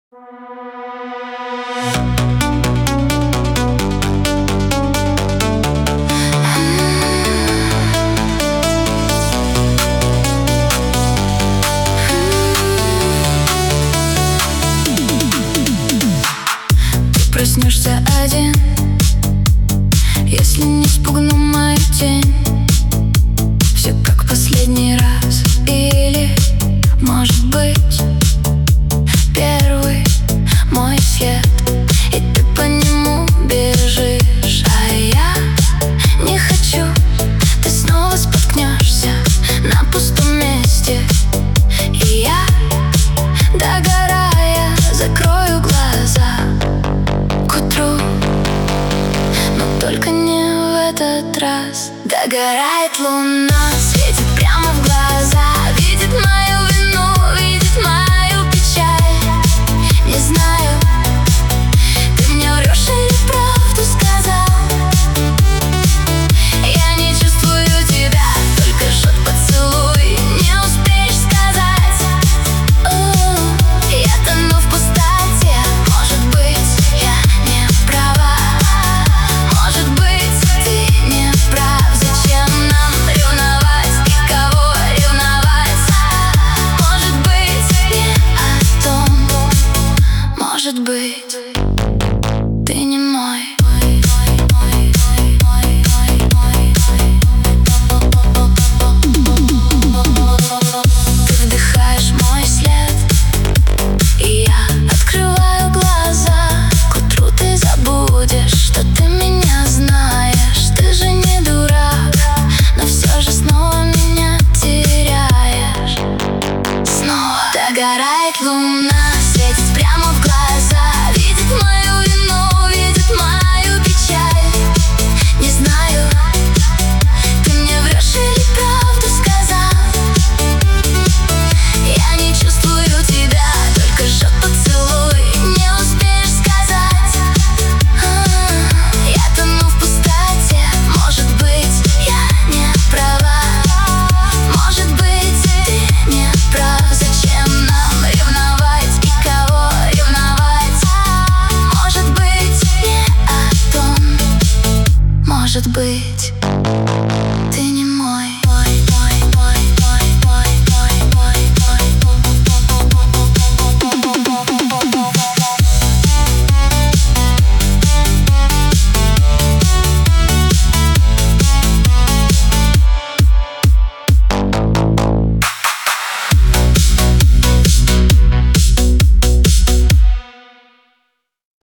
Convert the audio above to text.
Ты проснешься один, если не спугну мою тень. Все как последний раз, или, может быть, первый мой свет, и ты по нему бежишь, а я не хочу. Ты снова споткнешься на пустом месте, и я, догорая, закрою глаза к утру, но только не в этот раз. Догорает луна, светит прямо в глаза, видит мою вину, видит мою печаль. Не знаю, ты мне врешь или правду сказал. Я не чувствую тебя, только жжет поцелуй, не успеешь сказать. Я тону в пустоте, может быть, я не права. Может быть, ты не прав. Зачем нам ревновать и кого ревновать? Может быть, не о том. Может быть, ты не мой. Ты вдыхаешь мой след, и я открываю глаза. К утру ты забудешь, что ты меня знаешь. Ты же не дурак, но все же снова меня теряешь. Снова догорает луна, светит прямо в глаза, видит мою вину, видит мою печаль. Не знаю, ты мне врешь или правду сказал. Я не чувствую тебя, только жжет поцелуй, не успеешь сказать. Я тону в пустоте, может быть, я не права. Может быть, ты не прав. Зачем нам ревновать и кого ревновать? Может быть, не о том. Может быть.